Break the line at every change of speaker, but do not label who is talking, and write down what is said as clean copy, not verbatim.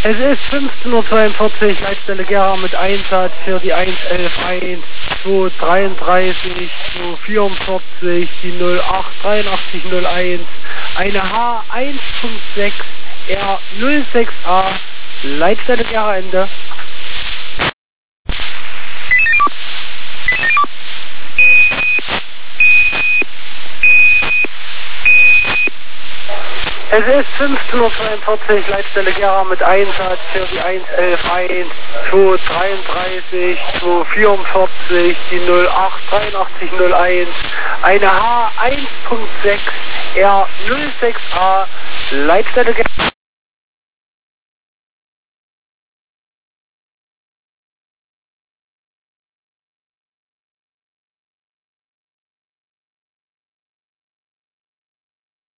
Es ist 15:42 Uhr, Leitstelle Gera mit Einsatz für die 111-1, 233, 244, die 088301, eine H1.6 R06A, Leitstelle Gera Ende. Es ist 15:42 Uhr, Leitstelle Gera mit Einsatz für die 111-1, 233, 244, die 088301, eine H1.6 R06A, Leitstelle Gera.